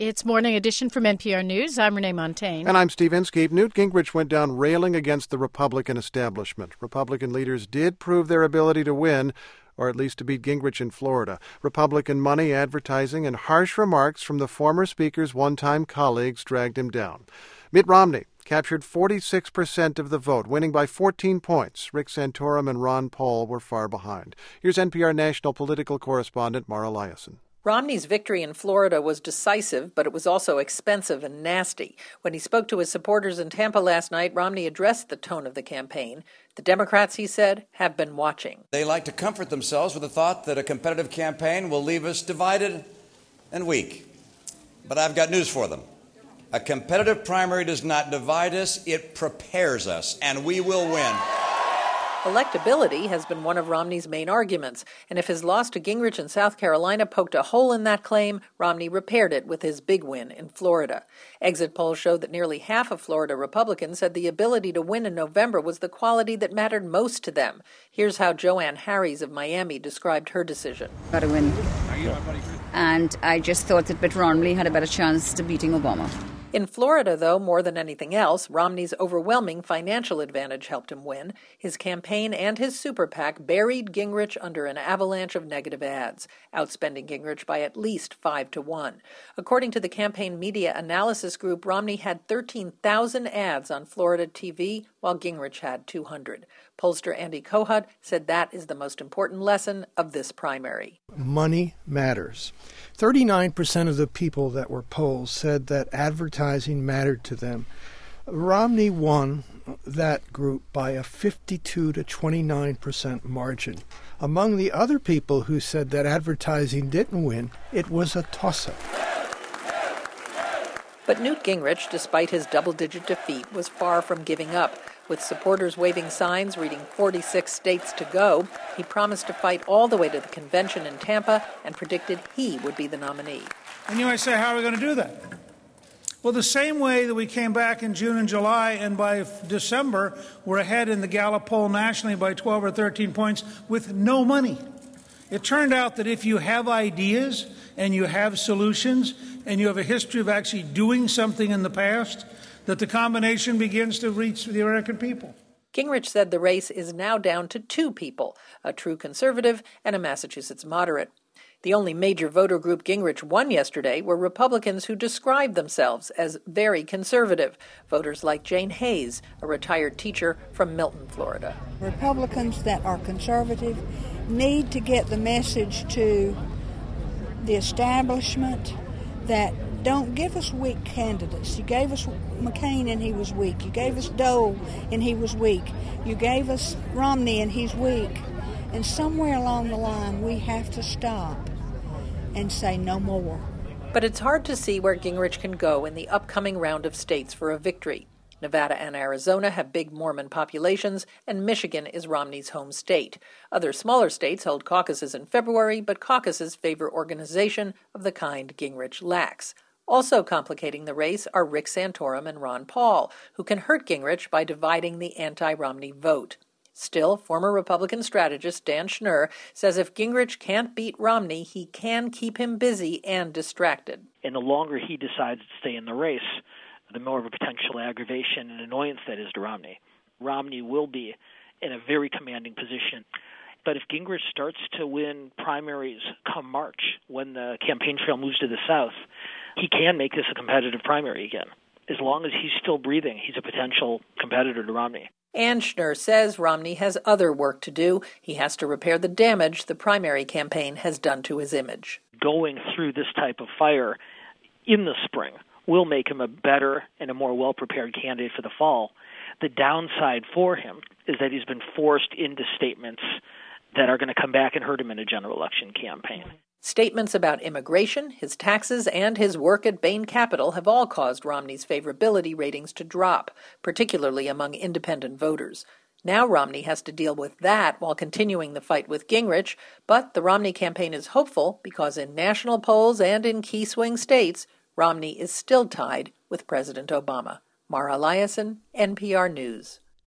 It's Morning Edition from NPR News. I'm Renee Montaigne. And I'm Steve Inskeep. Newt Gingrich went down railing against the Republican establishment. Republican leaders did prove their ability to win, or at least to beat Gingrich in Florida. Republican money, advertising, and harsh remarks from the former speaker's one-time colleagues dragged him down. Mitt Romney captured 46% of the vote, winning by 14 points. Rick Santorum and Ron Paul were far behind. Here's NPR national political correspondent Mara Liasson. Romney's victory in Florida was decisive, but it was also expensive and nasty. When he spoke to his supporters in Tampa last night, Romney addressed the tone of the campaign. The Democrats, he said, have been watching. They like to comfort themselves with the thought that a competitive campaign will leave us divided and weak. But I've got news for them. A competitive primary does not divide us, it prepares us, and we will win. Electability has been one of Romney's main arguments, and if his loss to Gingrich in South Carolina poked a hole in that claim, Romney repaired it with his big win in Florida. Exit polls showed that nearly half of Florida Republicans said the ability to win in November was the quality that mattered most to them. Here's how Joanne Harries of Miami described her decision. Got to win. And I just thought that Mitt Romney had a better chance to beating Obama. In Florida, though, more than anything else, Romney's overwhelming financial advantage helped him win. His campaign and his super PAC buried Gingrich under an avalanche of negative ads, outspending Gingrich by at least 5-1. According to the campaign media analysis group, Romney had 13,000 ads on Florida TV, while Gingrich had 200. Pollster Andy Kohut said that is the most important lesson of this primary. Money matters. 39% of the people that were polled said that advertising mattered to them. Romney won that group by a 52 to 29% margin. Among the other people who said that advertising didn't win, it was a toss-up. But Newt Gingrich, despite his double-digit defeat, was far from giving up. With supporters waving signs reading 46 states to go, he promised to fight all the way to the convention in Tampa and predicted he would be the nominee. And you might say, how are we going to do that? Well, the same way that we came back in June and July, and by December, we're ahead in the Gallup poll nationally by 12 or 13 points with no money. It turned out that if you have ideas and you have solutions and you have a history of actually doing something in the past, that the combination begins to reach the American people. Gingrich said the race is now down to two people, a true conservative and a Massachusetts moderate. The only major voter group Gingrich won yesterday were Republicans who described themselves as very conservative, voters like Jane Hayes, a retired teacher from Milton, Florida. Republicans that are conservative need to get the message to the establishment that don't give us weak candidates. You gave us McCain and he was weak. You gave us Dole and he was weak. You gave us Romney and he's weak. And somewhere along the line we have to stop and say no more. But it's hard to see where Gingrich can go in the upcoming round of states for a victory. Nevada and Arizona have big Mormon populations, and Michigan is Romney's home state. Other smaller states hold caucuses in February, but caucuses favor organization of the kind Gingrich lacks. Also complicating the race are Rick Santorum and Ron Paul, who can hurt Gingrich by dividing the anti-Romney vote. Still, former Republican strategist Dan Schnur says if Gingrich can't beat Romney, he can keep him busy and distracted. And the longer he decides to stay in the race, the more of a potential aggravation and annoyance that is to Romney. Romney will be in a very commanding position. But if Gingrich starts to win primaries come March, when the campaign trail moves to the south, he can make this a competitive primary again. As long as he's still breathing, he's a potential competitor to Romney. And Schnur says Romney has other work to do. He has to repair the damage the primary campaign has done to his image. Going through this type of fire in the spring will make him a better and a more well-prepared candidate for the fall. The downside for him is that he's been forced into statements that are going to come back and hurt him in a general election campaign. Statements about immigration, his taxes, and his work at Bain Capital have all caused Romney's favorability ratings to drop, particularly among independent voters. Now Romney has to deal with that while continuing the fight with Gingrich, but the Romney campaign is hopeful because in national polls and in key swing states, Romney is still tied with President Obama. Mara Liasson, NPR News.